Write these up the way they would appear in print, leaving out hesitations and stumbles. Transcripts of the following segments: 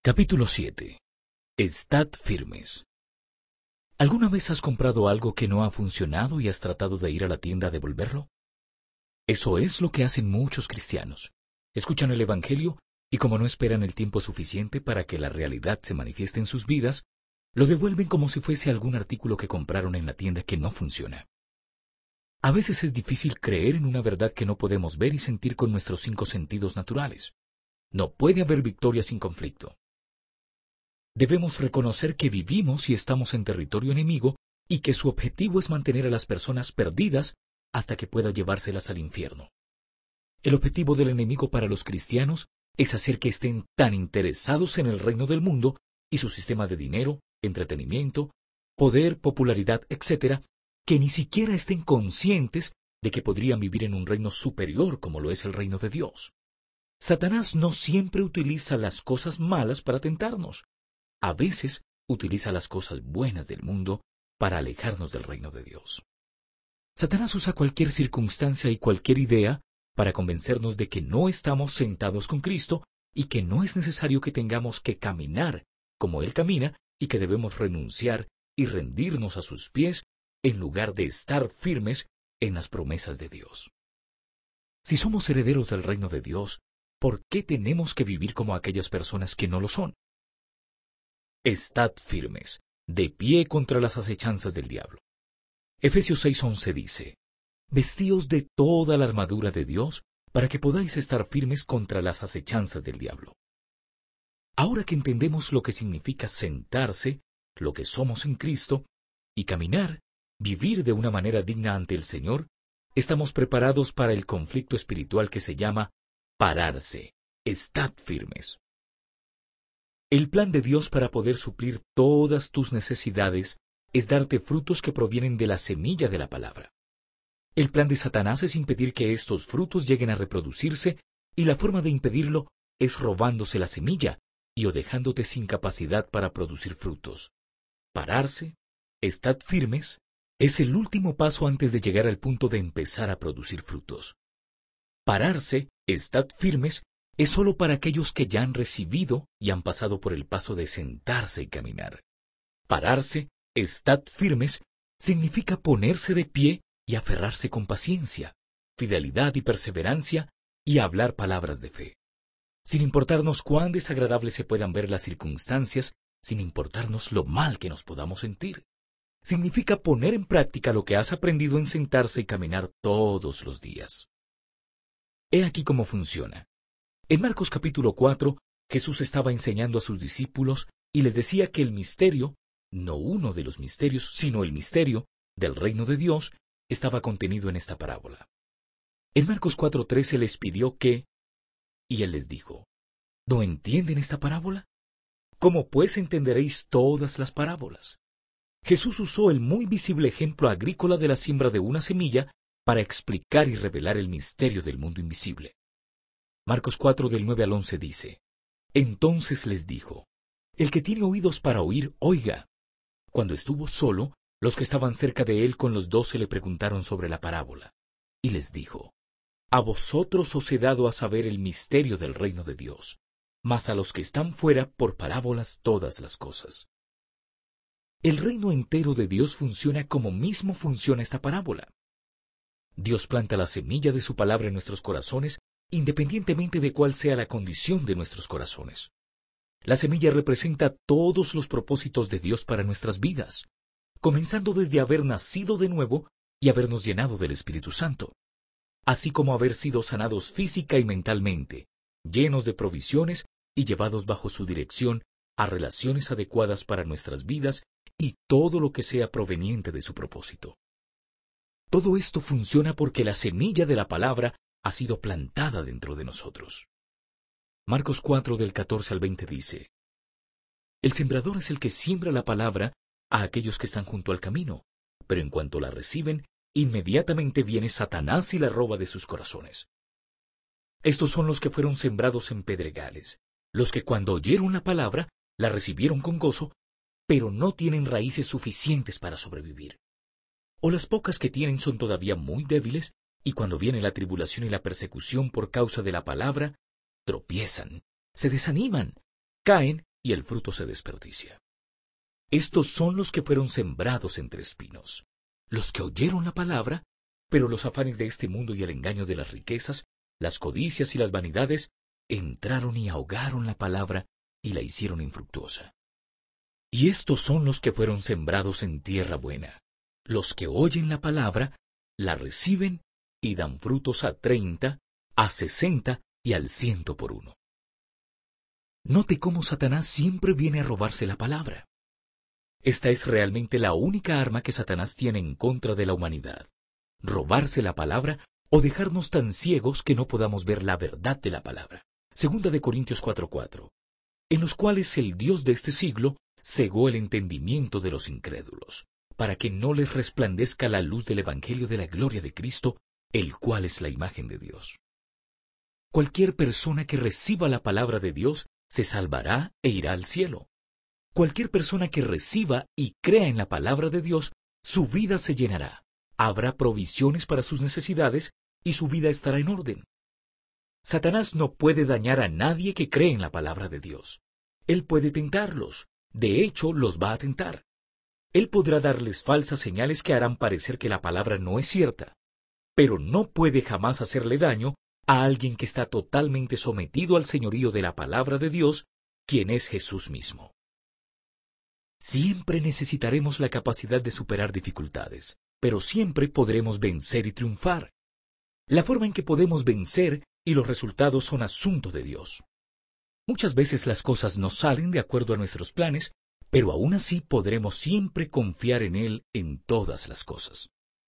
Capítulo 7. Estad firmes. ¿Alguna vez has comprado algo que no ha funcionado y has tratado de ir a la tienda a devolverlo? Eso es lo que hacen muchos cristianos. Escuchan el Evangelio y como no esperan el tiempo suficiente para que la realidad se manifieste en sus vidas, lo devuelven como si fuese algún artículo que compraron en la tienda que no funciona. A veces es difícil creer en una verdad que no podemos ver y sentir con nuestros 5 sentidos naturales. No puede haber victoria sin conflicto. Debemos reconocer que vivimos y estamos en territorio enemigo y que su objetivo es mantener a las personas perdidas hasta que pueda llevárselas al infierno. El objetivo del enemigo para los cristianos es hacer que estén tan interesados en el reino del mundo y sus sistemas de dinero, entretenimiento, poder, popularidad, etc., que ni siquiera estén conscientes de que podrían vivir en un reino superior como lo es el reino de Dios. Satanás no siempre utiliza las cosas malas para tentarnos. A veces utiliza las cosas buenas del mundo para alejarnos del reino de Dios. Satanás usa cualquier circunstancia y cualquier idea para convencernos de que no estamos sentados con Cristo y que no es necesario que tengamos que caminar como Él camina y que debemos renunciar y rendirnos a sus pies en lugar de estar firmes en las promesas de Dios. Si somos herederos del reino de Dios, ¿por qué tenemos que vivir como aquellas personas que no lo son? Estad firmes, de pie contra las acechanzas del diablo. Efesios 6:11 dice, vestíos de toda la armadura de Dios para que podáis estar firmes contra las acechanzas del diablo. Ahora que entendemos lo que significa sentarse, lo que somos en Cristo, y caminar, vivir de una manera digna ante el Señor, estamos preparados para el conflicto espiritual que se llama pararse. Estad firmes. El plan de Dios para poder suplir todas tus necesidades es darte frutos que provienen de la semilla de la palabra. El plan de Satanás es impedir que estos frutos lleguen a reproducirse y la forma de impedirlo es robándose la semilla y o dejándote sin capacidad para producir frutos. Pararse, estad firmes, es el último paso antes de llegar al punto de empezar a producir frutos. Pararse, estad firmes, es solo para aquellos que ya han recibido y han pasado por el paso de sentarse y caminar. Pararse, estad firmes, significa ponerse de pie y aferrarse con paciencia, fidelidad y perseverancia y hablar palabras de fe. Sin importarnos cuán desagradables se puedan ver las circunstancias, sin importarnos lo mal que nos podamos sentir. Significa poner en práctica lo que has aprendido en sentarse y caminar todos los días. He aquí cómo funciona. En Marcos capítulo 4, Jesús estaba enseñando a sus discípulos y les decía que el misterio, no uno de los misterios, sino el misterio del reino de Dios, estaba contenido en esta parábola. En Marcos 4:13 les pidió que, y Él les dijo, ¿no entienden esta parábola? ¿Cómo pues entenderéis todas las parábolas? Jesús usó el muy visible ejemplo agrícola de la siembra de una semilla para explicar y revelar el misterio del mundo invisible. Marcos 4 del 9 al 11 dice, entonces les dijo, el que tiene oídos para oír, oiga. Cuando estuvo solo, los que estaban cerca de él con los 12 le preguntaron sobre la parábola. Y les dijo, a vosotros os he dado a saber el misterio del reino de Dios, mas a los que están fuera por parábolas todas las cosas. El reino entero de Dios funciona como mismo funciona esta parábola. Dios planta la semilla de su palabra en nuestros corazones independientemente de cuál sea la condición de nuestros corazones. La semilla representa todos los propósitos de Dios para nuestras vidas, comenzando desde haber nacido de nuevo y habernos llenado del Espíritu Santo, así como haber sido sanados física y mentalmente, llenos de provisiones y llevados bajo su dirección a relaciones adecuadas para nuestras vidas y todo lo que sea proveniente de su propósito. Todo esto funciona porque la semilla de la palabra ha sido plantada dentro de nosotros. Marcos 4 del 14 al 20 dice, el sembrador es el que siembra la palabra a aquellos que están junto al camino, pero en cuanto la reciben, inmediatamente viene Satanás y la roba de sus corazones. Estos son los que fueron sembrados en pedregales, los que cuando oyeron la palabra, la recibieron con gozo, pero no tienen raíces suficientes para sobrevivir. O las pocas que tienen son todavía muy débiles, y cuando viene la tribulación y la persecución por causa de la palabra, tropiezan, se desaniman, caen y el fruto se desperdicia. Estos son los que fueron sembrados entre espinos, los que oyeron la palabra, pero los afanes de este mundo y el engaño de las riquezas, las codicias y las vanidades, entraron y ahogaron la palabra y la hicieron infructuosa. Y estos son los que fueron sembrados en tierra buena, los que oyen la palabra, la reciben y dan frutos a 30, a 60 y al 100 por uno. Note cómo Satanás siempre viene a robarse la palabra. Esta es realmente la única arma que Satanás tiene en contra de la humanidad: robarse la palabra o dejarnos tan ciegos que no podamos ver la verdad de la palabra. Segunda de Corintios 4:4, en los cuales el Dios de este siglo cegó el entendimiento de los incrédulos, para que no les resplandezca la luz del Evangelio de la gloria de Cristo, el cual es la imagen de Dios. Cualquier persona que reciba la palabra de Dios se salvará e irá al cielo. Cualquier persona que reciba y crea en la palabra de Dios, su vida se llenará, habrá provisiones para sus necesidades y su vida estará en orden. Satanás no puede dañar a nadie que cree en la palabra de Dios. Él puede tentarlos, de hecho los va a tentar. Él podrá darles falsas señales que harán parecer que la palabra no es cierta, pero no puede jamás hacerle daño a alguien que está totalmente sometido al señorío de la palabra de Dios, quien es Jesús mismo. Siempre necesitaremos la capacidad de superar dificultades, pero siempre podremos vencer y triunfar. La forma en que podemos vencer y los resultados son asunto de Dios. Muchas veces las cosas no salen de acuerdo a nuestros planes, pero aún así podremos siempre confiar en Él en todas las cosas.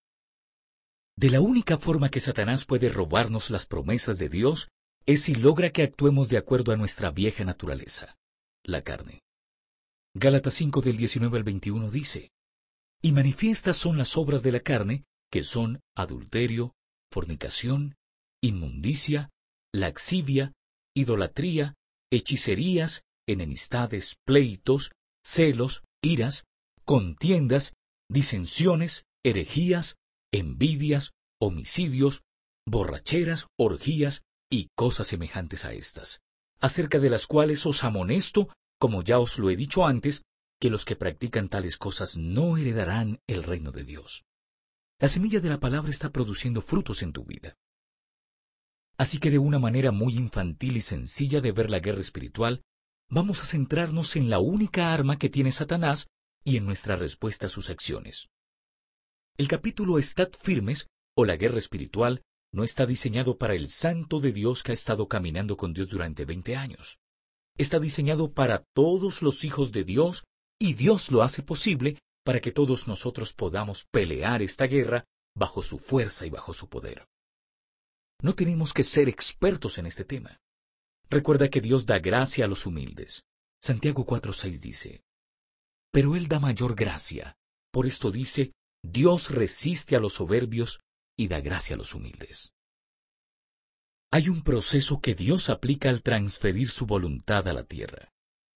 De la única forma que Satanás puede robarnos las promesas de Dios es si logra que actuemos de acuerdo a nuestra vieja naturaleza, la carne. Gálatas 5 del 19 al 21 dice: Y manifiestas son las obras de la carne, que son adulterio, fornicación, inmundicia, laxivia, idolatría, hechicerías, enemistades, pleitos, celos, iras, contiendas, disensiones, herejías, envidias, homicidios, borracheras, orgías y cosas semejantes a estas, acerca de las cuales os amonesto, como ya os lo he dicho antes, que los que practican tales cosas no heredarán el reino de Dios. La semilla de la palabra está produciendo frutos en tu vida. Así que de una manera muy infantil y sencilla de ver la guerra espiritual, vamos a centrarnos en la única arma que tiene Satanás y en nuestra respuesta a sus acciones. El capítulo Estad firmes, o la guerra espiritual, no está diseñado para el santo de Dios que ha estado caminando con Dios durante 20 años. Está diseñado para todos los hijos de Dios, y Dios lo hace posible para que todos nosotros podamos pelear esta guerra bajo su fuerza y bajo su poder. No tenemos que ser expertos en este tema. Recuerda que Dios da gracia a los humildes. Santiago 4:6 dice: Pero Él da mayor gracia. Por esto dice: Dios resiste a los soberbios y da gracia a los humildes. Hay un proceso que Dios aplica al transferir su voluntad a la tierra.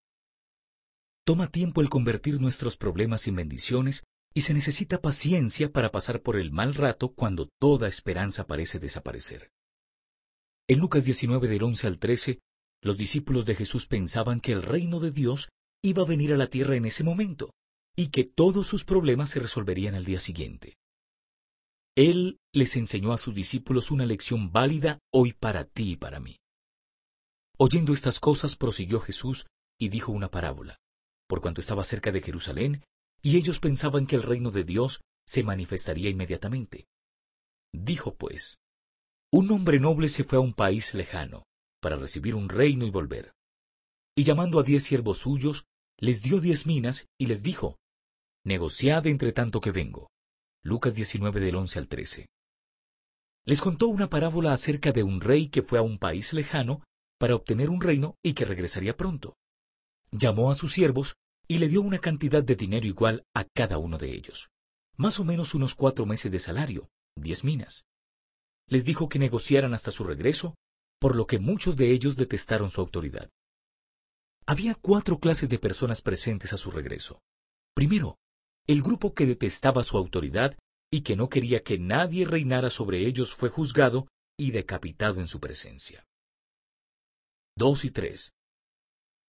Toma tiempo el convertir nuestros problemas en bendiciones y se necesita paciencia para pasar por el mal rato cuando toda esperanza parece desaparecer. En Lucas 19 del 11 al 13, los discípulos de Jesús pensaban que el reino de Dios iba a venir a la tierra en ese momento y que todos sus problemas se resolverían al día siguiente. Él les enseñó a sus discípulos una lección válida hoy para ti y para mí. Oyendo estas cosas, prosiguió Jesús y dijo una parábola, por cuanto estaba cerca de Jerusalén, y ellos pensaban que el reino de Dios se manifestaría inmediatamente. Dijo pues: Un hombre noble se fue a un país lejano, para recibir un reino y volver. Y llamando a 10 siervos suyos, les dio 10 minas y les dijo: Negociad entre tanto que vengo. Lucas 19 del 11 al 13. Les contó una parábola acerca de un rey que fue a un país lejano para obtener un reino y que regresaría pronto. Llamó a sus siervos y le dio una cantidad de dinero igual a cada uno de ellos, más o menos unos 4 meses de salario, 10 minas. Les dijo que negociaran hasta su regreso, por lo que muchos de ellos detestaron su autoridad. Había 4 clases de personas presentes a su regreso. Primero, el grupo que detestaba su autoridad y que no quería que nadie reinara sobre ellos fue juzgado y decapitado en su presencia. 2 y 3.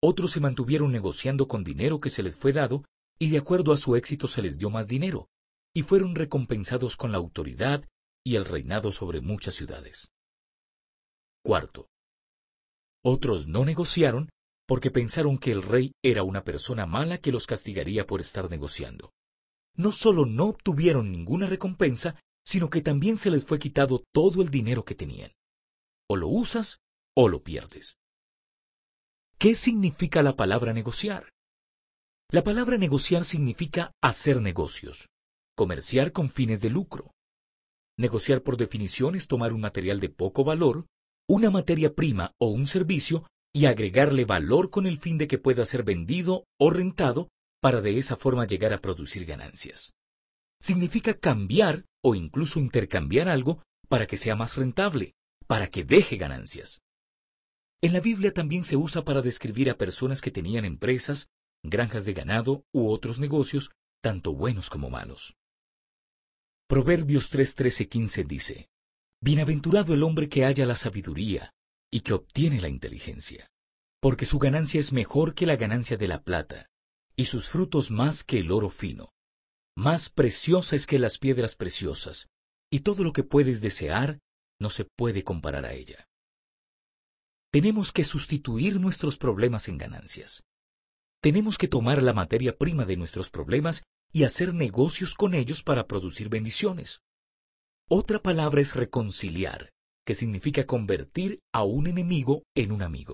Otros se mantuvieron negociando con dinero que se les fue dado, y de acuerdo a su éxito se les dio más dinero, y fueron recompensados con la autoridad y el reinado sobre muchas ciudades. Cuarto, otros no negociaron porque pensaron que el rey era una persona mala que los castigaría por estar negociando. No solo no obtuvieron ninguna recompensa, sino que también se les fue quitado todo el dinero que tenían. O lo usas o lo pierdes. ¿Qué significa la palabra negociar? La palabra negociar significa hacer negocios, comerciar con fines de lucro. Negociar por definición es tomar un material de poco valor, una materia prima o un servicio, y agregarle valor con el fin de que pueda ser vendido o rentado para de esa forma llegar a producir ganancias. Significa cambiar o incluso intercambiar algo para que sea más rentable, para que deje ganancias. En la Biblia también se usa para describir a personas que tenían empresas, granjas de ganado u otros negocios, tanto buenos como malos. Proverbios 3:13-15 dice: Bienaventurado el hombre que halla la sabiduría y que obtiene la inteligencia, porque su ganancia es mejor que la ganancia de la plata, y sus frutos más que el oro fino. Más preciosa es que las piedras preciosas, y todo lo que puedes desear no se puede comparar a ella. Tenemos que sustituir nuestros problemas en ganancias. Tenemos que tomar la materia prima de nuestros problemas y hacer negocios con ellos para producir bendiciones. Otra palabra es reconciliar, que significa convertir a un enemigo en un amigo.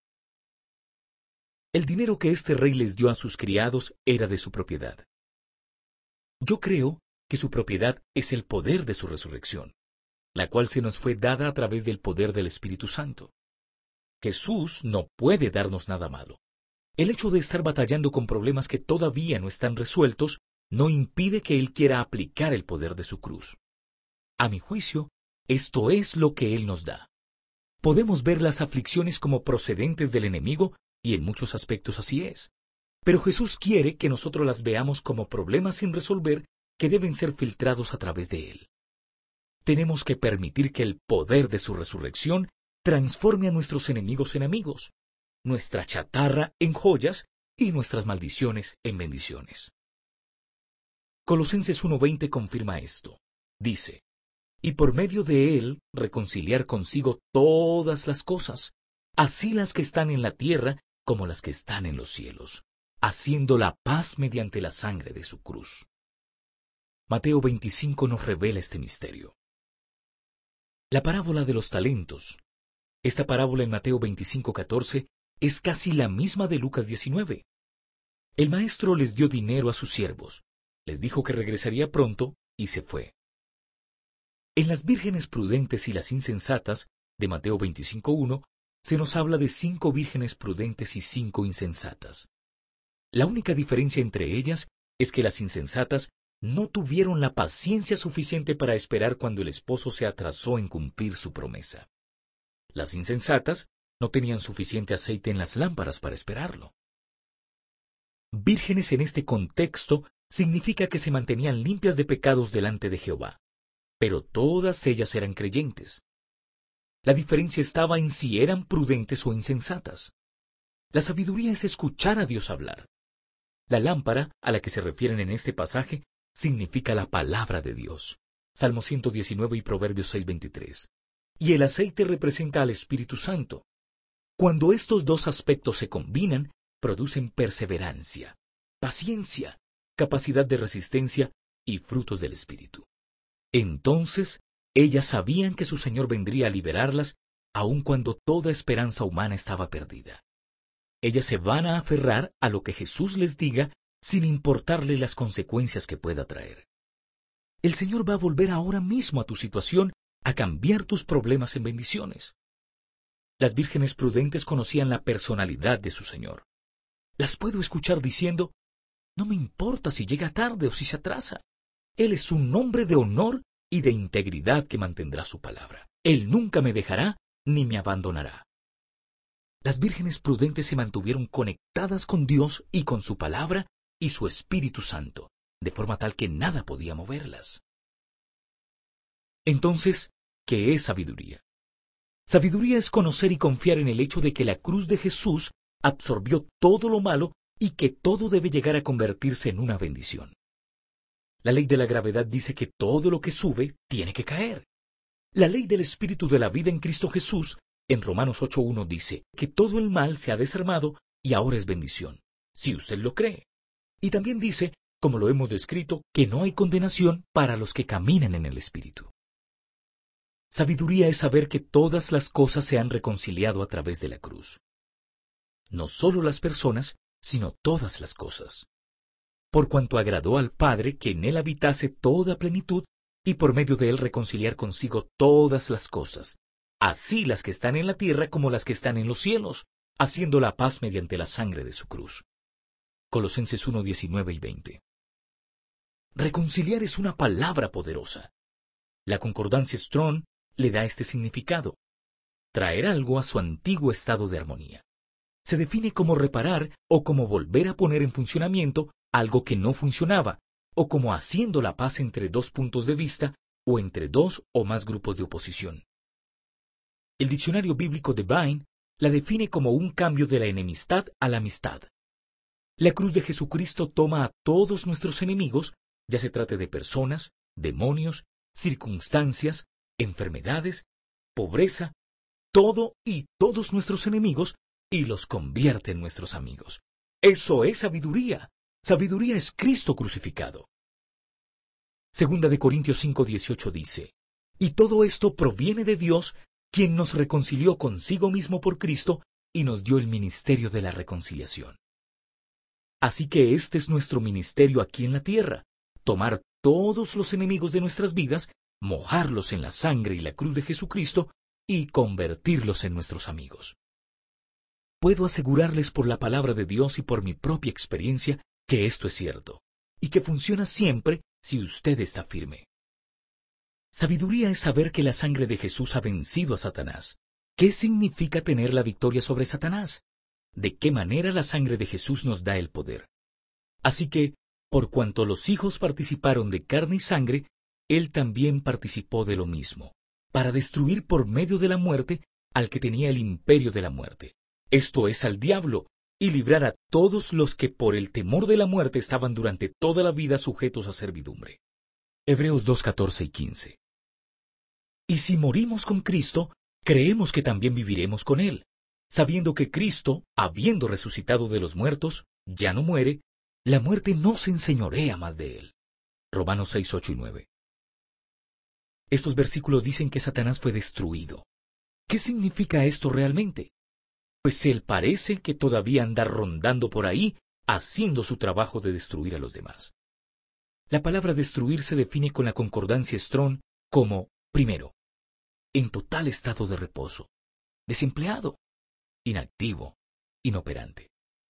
El dinero que este rey les dio a sus criados era de su propiedad. Yo creo que su propiedad es el poder de su resurrección, la cual se nos fue dada a través del poder del Espíritu Santo. Jesús no puede darnos nada malo. El hecho de estar batallando con problemas que todavía no están resueltos no impide que Él quiera aplicar el poder de su cruz. A mi juicio, esto es lo que Él nos da. Podemos ver las aflicciones como procedentes del enemigo, y en muchos aspectos así es. Pero Jesús quiere que nosotros las veamos como problemas sin resolver que deben ser filtrados a través de Él. Tenemos que permitir que el poder de su resurrección transforme a nuestros enemigos en amigos, nuestra chatarra en joyas y nuestras maldiciones en bendiciones. Colosenses 1:20 confirma esto. Dice: y por medio de Él reconciliar consigo todas las cosas, así las que están en la tierra como las que están en los cielos, haciendo la paz mediante la sangre de su cruz. Mateo 25 nos revela este misterio. La parábola de los talentos. Esta parábola en Mateo 25:14 es casi la misma de Lucas 19. El maestro les dio dinero a sus siervos, les dijo que regresaría pronto y se fue. En las vírgenes prudentes y las insensatas, de Mateo 25:1, se nos habla de 5 vírgenes prudentes y 5 insensatas. La única diferencia entre ellas es que las insensatas no tuvieron la paciencia suficiente para esperar cuando el esposo se atrasó en cumplir su promesa. Las insensatas no tenían suficiente aceite en las lámparas para esperarlo. Vírgenes en este contexto significa que se mantenían limpias de pecados delante de Jehová, pero todas ellas eran creyentes. La diferencia estaba en si eran prudentes o insensatas. La sabiduría es escuchar a Dios hablar. La lámpara a la que se refieren en este pasaje significa la palabra de Dios. Salmo 119 y Proverbios 6:23. Y el aceite representa al Espíritu Santo. Cuando estos dos aspectos se combinan, producen perseverancia, paciencia, capacidad de resistencia y frutos del Espíritu. Entonces, ellas sabían que su Señor vendría a liberarlas, aun cuando toda esperanza humana estaba perdida. Ellas se van a aferrar a lo que Jesús les diga, sin importarle las consecuencias que pueda traer. El Señor va a volver ahora mismo a tu situación, a cambiar tus problemas en bendiciones. Las vírgenes prudentes conocían la personalidad de su Señor. Las puedo escuchar diciendo: no me importa si llega tarde o si se atrasa. Él es un hombre de honor y de integridad que mantendrá su palabra. Él nunca me dejará ni me abandonará. Las vírgenes prudentes se mantuvieron conectadas con Dios y con su palabra y su Espíritu Santo, de forma tal que nada podía moverlas. Entonces, ¿qué es sabiduría? Sabiduría es conocer y confiar en el hecho de que la cruz de Jesús absorbió todo lo malo y que todo debe llegar a convertirse en una bendición. La ley de la gravedad dice que todo lo que sube tiene que caer. La ley del Espíritu de la vida en Cristo Jesús, en Romanos 8:1 dice que todo el mal se ha desarmado y ahora es bendición, si usted lo cree. Y también dice, como lo hemos descrito, que no hay condenación para los que caminan en el Espíritu. Sabiduría es saber que todas las cosas se han reconciliado a través de la cruz. No solo las personas, sino todas las cosas. Por cuanto agradó al Padre que en él habitase toda plenitud, y por medio de él reconciliar consigo todas las cosas, así las que están en la tierra como las que están en los cielos, haciendo la paz mediante la sangre de su cruz. Colosenses 1:19 y 20. Reconciliar es una palabra poderosa. La concordancia Strong le da este significado: traer algo a su antiguo estado de armonía. Se define como reparar o como volver a poner en funcionamiento algo que no funcionaba, o como haciendo la paz entre dos puntos de vista o entre dos o más grupos de oposición. El diccionario bíblico de Vine la define como un cambio de la enemistad a la amistad. La cruz de Jesucristo toma a todos nuestros enemigos, ya se trate de personas, demonios, circunstancias, enfermedades, pobreza, todo y todos nuestros enemigos, y los convierte en nuestros amigos. Eso es sabiduría. Sabiduría es Cristo crucificado. Segunda de Corintios 5:18 dice, y todo esto proviene de Dios, quien nos reconcilió consigo mismo por Cristo y nos dio el ministerio de la reconciliación. Así que este es nuestro ministerio aquí en la tierra: tomar todos los enemigos de nuestras vidas, mojarlos en la sangre y la cruz de Jesucristo y convertirlos en nuestros amigos. Puedo asegurarles por la palabra de Dios y por mi propia experiencia que esto es cierto, y que funciona siempre si usted está firme. Sabiduría es saber que la sangre de Jesús ha vencido a Satanás. ¿Qué significa tener la victoria sobre Satanás? ¿De qué manera la sangre de Jesús nos da el poder? Así que, por cuanto los hijos participaron de carne y sangre, él también participó de lo mismo, para destruir por medio de la muerte al que tenía el imperio de la muerte, esto es, al diablo, y librar a todos los que por el temor de la muerte estaban durante toda la vida sujetos a servidumbre. Hebreos 2:14 y 15. Y si morimos con Cristo, creemos que también viviremos con Él, sabiendo que Cristo, habiendo resucitado de los muertos, ya no muere, la muerte no se enseñorea más de Él. Romanos 6:8 y 9. Estos versículos dicen que Satanás fue destruido. ¿Qué significa esto realmente? Pues él parece que todavía anda rondando por ahí, haciendo su trabajo de destruir a los demás. La palabra destruir se define con la concordancia Strong como, primero, en total estado de reposo, desempleado, inactivo, inoperante.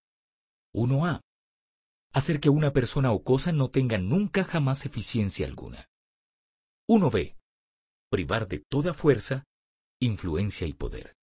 1a. Hacer que una persona o cosa no tenga nunca jamás eficiencia alguna. 1b. Privar de toda fuerza, influencia y poder.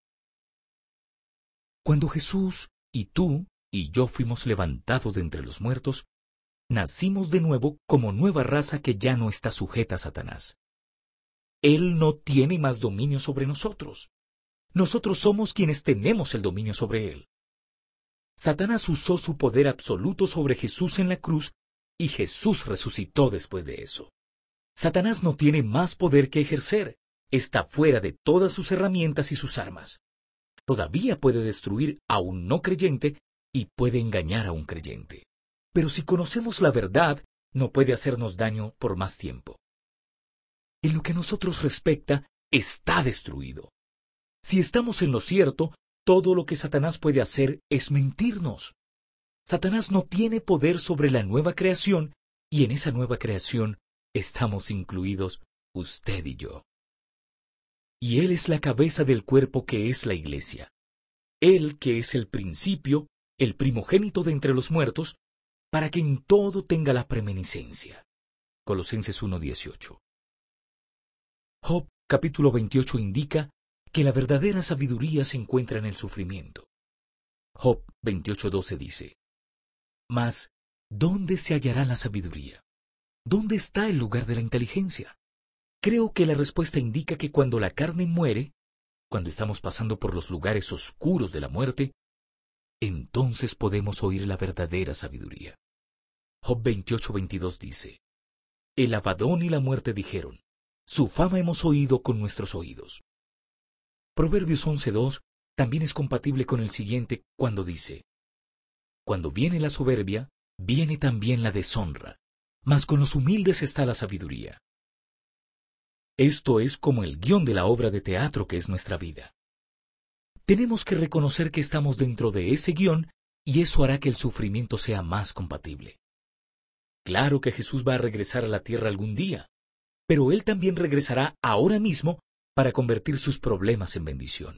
Cuando Jesús y tú y yo fuimos levantados de entre los muertos, nacimos de nuevo como nueva raza que ya no está sujeta a Satanás. Él no tiene más dominio sobre nosotros. Nosotros somos quienes tenemos el dominio sobre él. Satanás usó su poder absoluto sobre Jesús en la cruz y Jesús resucitó después de eso. Satanás no tiene más poder que ejercer. Está fuera de todas sus herramientas y sus armas. Todavía puede destruir a un no creyente y puede engañar a un creyente. Pero si conocemos la verdad, no puede hacernos daño por más tiempo. En lo que a nosotros respecta, está destruido. Si estamos en lo cierto, todo lo que Satanás puede hacer es mentirnos. Satanás no tiene poder sobre la nueva creación, y en esa nueva creación estamos incluidos usted y yo. Y Él es la cabeza del cuerpo que es la Iglesia. Él que es el principio, el primogénito de entre los muertos, para que en todo tenga la preeminencia. Colosenses 1:18. Job capítulo 28 indica que la verdadera sabiduría se encuentra en el sufrimiento. Job 28:12 dice, Mas, ¿dónde se hallará la sabiduría? ¿Dónde está el lugar de la inteligencia? Creo que la respuesta indica que cuando la carne muere, cuando estamos pasando por los lugares oscuros de la muerte, entonces podemos oír la verdadera sabiduría. Job 28:22 dice: El Abadón y la muerte dijeron, su fama hemos oído con nuestros oídos. Proverbios 11:2 también es compatible con el siguiente cuando dice: Cuando viene la soberbia, viene también la deshonra, mas con los humildes está la sabiduría. Esto es como el guión de la obra de teatro que es nuestra vida. Tenemos que reconocer que estamos dentro de ese guión y eso hará que el sufrimiento sea más compatible. Claro que Jesús va a regresar a la tierra algún día, pero Él también regresará ahora mismo para convertir sus problemas en bendición.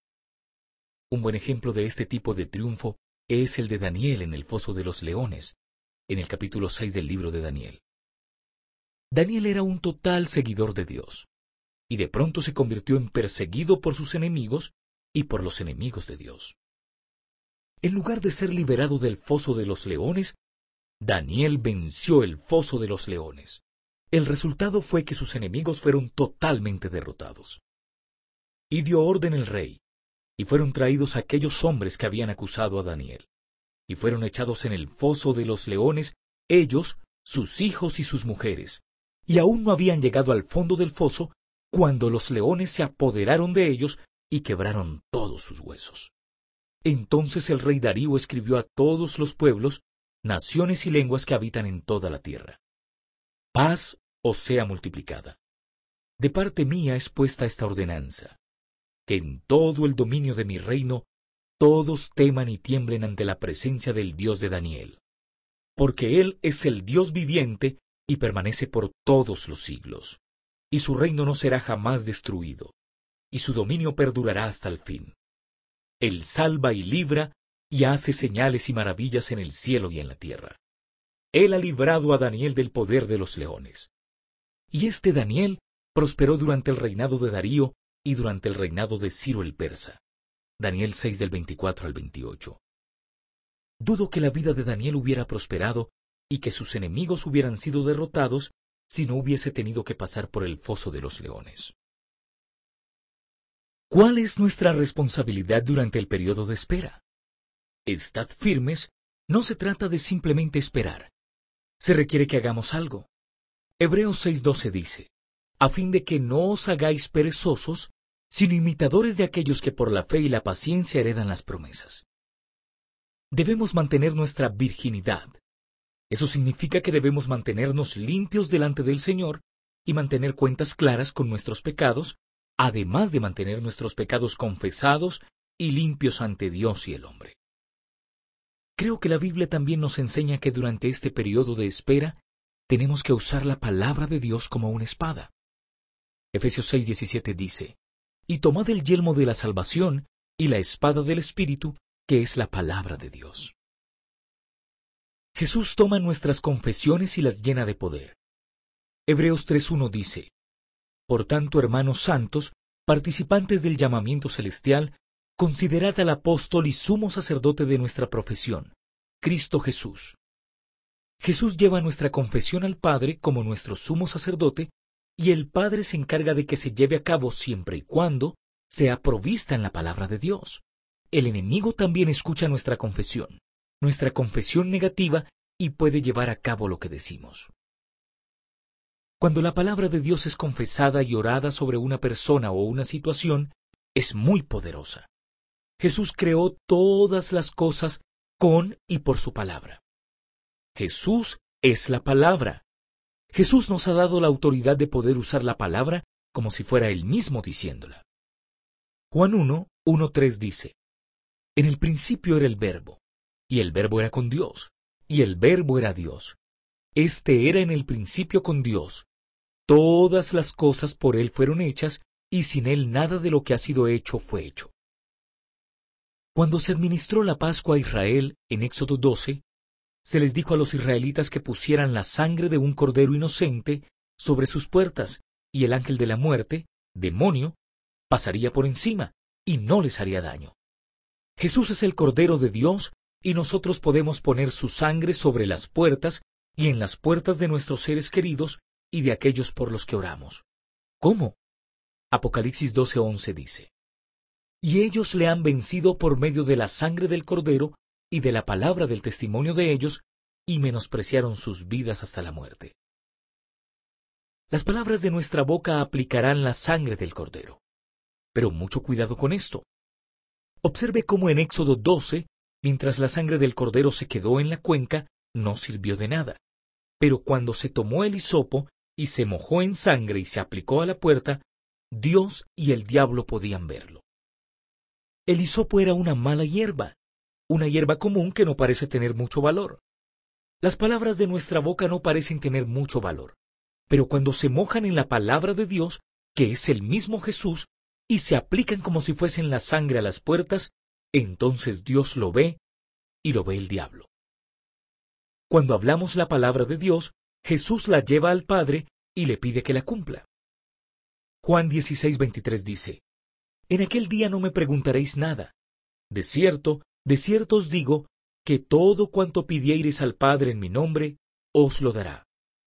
Un buen ejemplo de este tipo de triunfo es el de Daniel en el foso de los leones, en el capítulo 6 del libro de Daniel. Daniel era un total seguidor de Dios, y de pronto se convirtió en perseguido por sus enemigos y por los enemigos de Dios. En lugar de ser liberado del foso de los leones, Daniel venció el foso de los leones. El resultado fue que sus enemigos fueron totalmente derrotados. Y dio orden el rey, y fueron traídos aquellos hombres que habían acusado a Daniel, y fueron echados en el foso de los leones, ellos, sus hijos y sus mujeres, y aún no habían llegado al fondo del foso cuando los leones se apoderaron de ellos y quebraron todos sus huesos. Entonces el rey Darío escribió a todos los pueblos, naciones y lenguas que habitan en toda la tierra: Paz os sea multiplicada. De parte mía es puesta esta ordenanza, que en todo el dominio de mi reino todos teman y tiemblen ante la presencia del Dios de Daniel, porque Él es el Dios viviente y permanece por todos los siglos, y su reino no será jamás destruido, y su dominio perdurará hasta el fin. Él salva y libra, y hace señales y maravillas en el cielo y en la tierra. Él ha librado a Daniel del poder de los leones. Y este Daniel prosperó durante el reinado de Darío y durante el reinado de Ciro el persa. Daniel 6 del 24 al 28. Dudo que la vida de Daniel hubiera prosperado y que sus enemigos hubieran sido derrotados si no hubiese tenido que pasar por el foso de los leones. ¿Cuál es nuestra responsabilidad durante el periodo de espera? Estad firmes, no se trata de simplemente esperar. Se requiere que hagamos algo. Hebreos 6:12 dice: a fin de que no os hagáis perezosos, sino imitadores de aquellos que por la fe y la paciencia heredan las promesas. Debemos mantener nuestra virginidad. Eso significa que debemos mantenernos limpios delante del Señor y mantener cuentas claras con nuestros pecados, además de mantener nuestros pecados confesados y limpios ante Dios y el hombre. Creo que la Biblia también nos enseña que durante este periodo de espera tenemos que usar la palabra de Dios como una espada. Efesios 6:17 dice: y tomad el yelmo de la salvación y la espada del Espíritu, que es la palabra de Dios. Jesús toma nuestras confesiones y las llena de poder. Hebreos 3:1 dice: por tanto, hermanos santos, participantes del llamamiento celestial, considerad al apóstol y sumo sacerdote de nuestra profesión, Cristo Jesús. Jesús lleva nuestra confesión al Padre como nuestro sumo sacerdote, y el Padre se encarga de que se lleve a cabo siempre y cuando sea provista en la palabra de Dios. El enemigo también escucha nuestra confesión negativa, y puede llevar a cabo lo que decimos. Cuando la palabra de Dios es confesada y orada sobre una persona o una situación, es muy poderosa. Jesús creó todas las cosas con y por su palabra. Jesús es la palabra. Jesús nos ha dado la autoridad de poder usar la palabra como si fuera Él mismo diciéndola. Juan 1:1-3 dice: en el principio era el Verbo, y el Verbo era con Dios, y el Verbo era Dios. Este era en el principio con Dios. Todas las cosas por Él fueron hechas, y sin Él nada de lo que ha sido hecho fue hecho. Cuando se administró la Pascua a Israel en Éxodo 12, se les dijo a los israelitas que pusieran la sangre de un cordero inocente sobre sus puertas, y el ángel de la muerte, demonio, pasaría por encima, y no les haría daño. Jesús es el Cordero de Dios, y nosotros podemos poner su sangre sobre las puertas y en las puertas de nuestros seres queridos y de aquellos por los que oramos. ¿Cómo? Apocalipsis 12:11 dice: y ellos le han vencido por medio de la sangre del Cordero y de la palabra del testimonio de ellos, y menospreciaron sus vidas hasta la muerte. Las palabras de nuestra boca aplicarán la sangre del Cordero. Pero mucho cuidado con esto. Observe cómo en Éxodo 12, mientras la sangre del Cordero se quedó en la cuenca, no sirvió de nada. Pero cuando se tomó el hisopo y se mojó en sangre y se aplicó a la puerta, Dios y el diablo podían verlo. El hisopo era una mala hierba, una hierba común que no parece tener mucho valor. Las palabras de nuestra boca no parecen tener mucho valor, pero cuando se mojan en la palabra de Dios, que es el mismo Jesús, y se aplican como si fuesen la sangre a las puertas, entonces Dios lo ve y lo ve el diablo. Cuando hablamos la palabra de Dios, Jesús la lleva al Padre y le pide que la cumpla. Juan 16:23 dice: En aquel día no me preguntaréis nada. De cierto os digo, que todo cuanto pidiereis al Padre en mi nombre, os lo dará.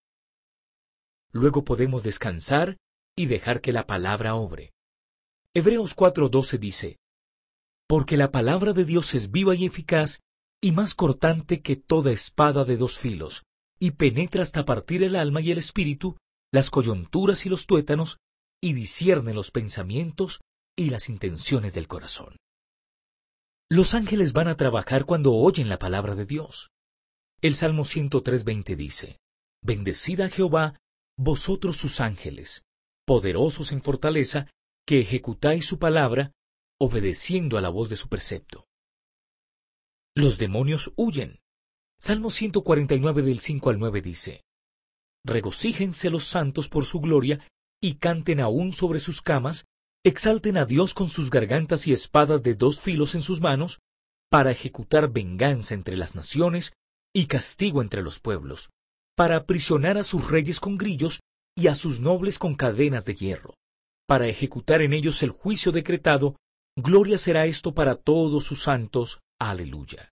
Luego podemos descansar y dejar que la palabra obre. Hebreos 4:12 dice: Porque la palabra de Dios es viva y eficaz, y más cortante que toda espada de dos filos, y penetra hasta partir el alma y el espíritu, las coyunturas y los tuétanos, y discierne los pensamientos y las intenciones del corazón. Los ángeles van a trabajar cuando oyen la palabra de Dios. El Salmo 103:20 dice: Bendecid a Jehová, vosotros sus ángeles, poderosos en fortaleza, que ejecutáis su palabra, obedeciendo a la voz de su precepto. Los demonios huyen. Salmo 149 del 5 al 9 dice: Regocíjense los santos por su gloria, y canten aún sobre sus camas, exalten a Dios con sus gargantas y espadas de dos filos en sus manos, para ejecutar venganza entre las naciones y castigo entre los pueblos, para aprisionar a sus reyes con grillos y a sus nobles con cadenas de hierro, para ejecutar en ellos el juicio decretado. Gloria será esto para todos sus santos. Aleluya.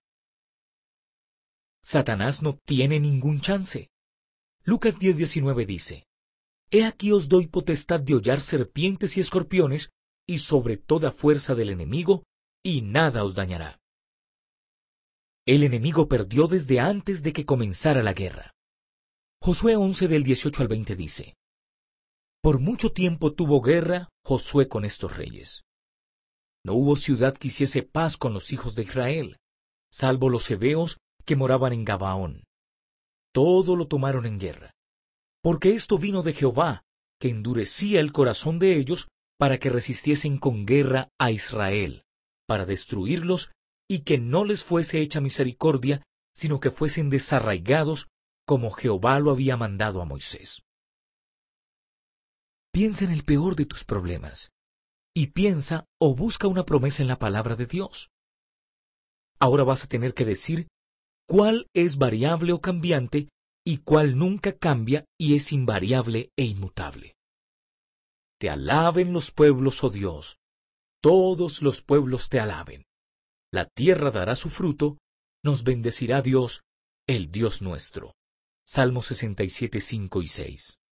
Satanás no tiene ningún chance. Lucas 10:19 dice: He aquí os doy potestad de hollar serpientes y escorpiones, y sobre toda fuerza del enemigo, y nada os dañará. El enemigo perdió desde antes de que comenzara la guerra. Josué 11 del 18 al 20 dice: Por mucho tiempo tuvo guerra Josué con estos reyes. No hubo ciudad que hiciese paz con los hijos de Israel, salvo los heveos que moraban en Gabaón. Todo lo tomaron en guerra. Porque esto vino de Jehová, que endurecía el corazón de ellos para que resistiesen con guerra a Israel, para destruirlos y que no les fuese hecha misericordia, sino que fuesen desarraigados como Jehová lo había mandado a Moisés. Piensa en el peor de tus problemas, y piensa o busca una promesa en la palabra de Dios. Ahora vas a tener que decir cuál es variable o cambiante y cuál nunca cambia y es invariable e inmutable. Te alaben los pueblos, oh Dios, todos los pueblos te alaben. La tierra dará su fruto, nos bendecirá Dios, el Dios nuestro. Salmo 67:5 y 6.